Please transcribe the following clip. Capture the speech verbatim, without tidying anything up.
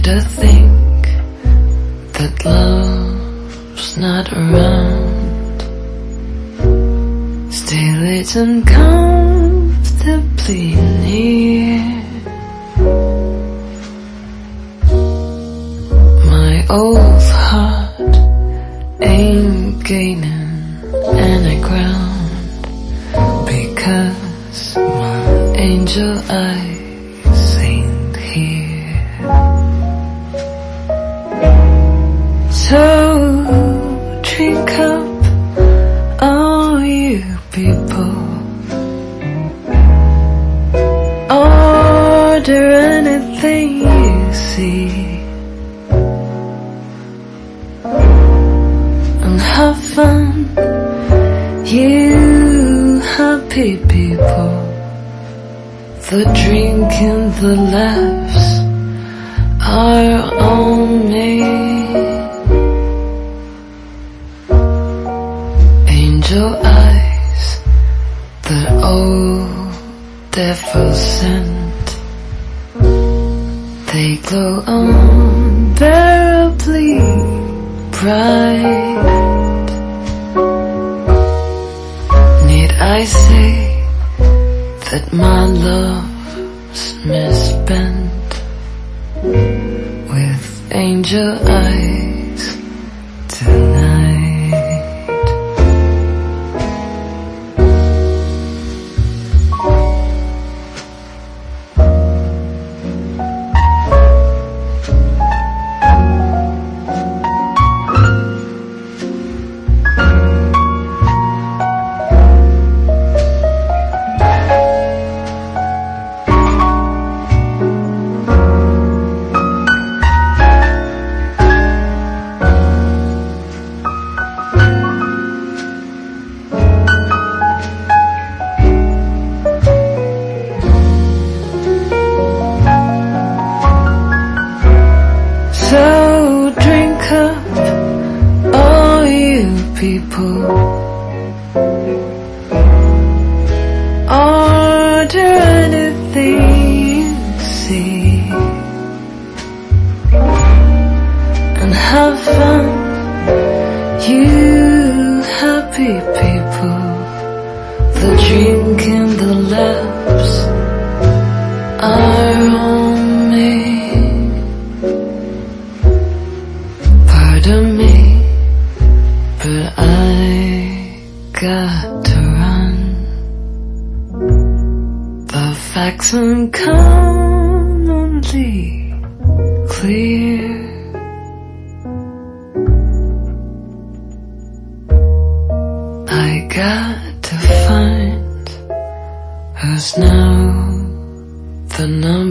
to think that love's not around. Stay late and comfortably near. My old heart ain't gaining any ground, because my angel eyes ain't here. So drink up, all you people. Order anything you see, and have fun, you happy people. The drink and the laughs are on me. Angel eyes that old devil sent, they glow unbearably bright. Need I say that my love's misspent with angel eyes tonight? So drink up, all you people. Order anything you see, and have fun, you happy people. The drink and the laughs are on me. Pardon me, but I got to run. The facts uncommonly clear. I got to find who's now the number